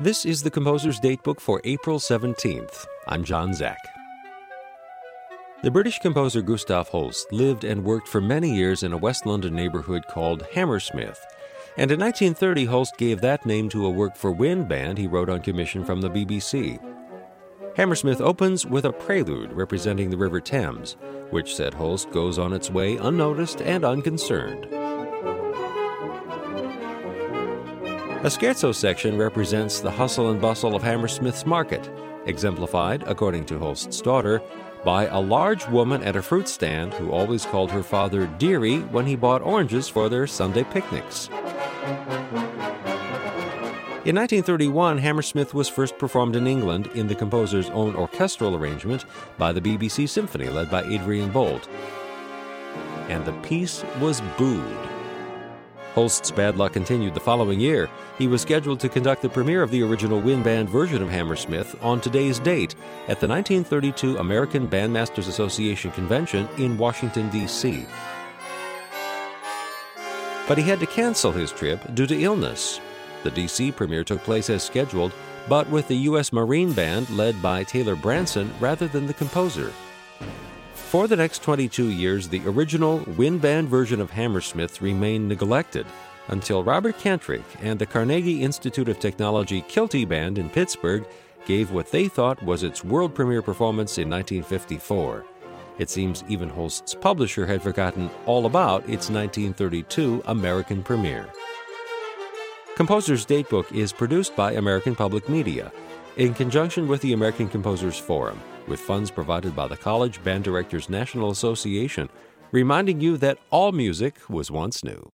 This is the Composer's Datebook for April 17th. I'm John Zach. The British composer Gustav Holst lived and worked for many years in a West London neighborhood called Hammersmith. And in 1930, Holst gave that name to a work for wind band he wrote on commission from the BBC. Hammersmith opens with a prelude representing the River Thames, which, said Holst, goes on its way unnoticed and unconcerned. A scherzo section represents the hustle and bustle of Hammersmith's market, exemplified, according to Holst's daughter, by a large woman at a fruit stand who always called her father dearie when he bought oranges for their Sunday picnics. In 1931, Hammersmith was first performed in England in the composer's own orchestral arrangement by the BBC Symphony led by Adrian Boult. And the piece was booed. Holst's bad luck continued the following year. He was scheduled to conduct the premiere of the original wind band version of Hammersmith on today's date at the 1932 American Bandmasters Association Convention in Washington, D.C. But he had to cancel his trip due to illness. The D.C. premiere took place as scheduled, but with the U.S. Marine Band led by Taylor Branson rather than the composer. For the next 22 years, the original wind band version of Hammersmith remained neglected until Robert Kantrick and the Carnegie Institute of Technology Kilty Band in Pittsburgh gave what they thought was its world premiere performance in 1954. It seems even Holst's publisher had forgotten all about its 1932 American premiere. Composer's Datebook is produced by American Public Media in conjunction with the American Composers Forum, with funds provided by the College Band Directors National Association, reminding you that all music was once new.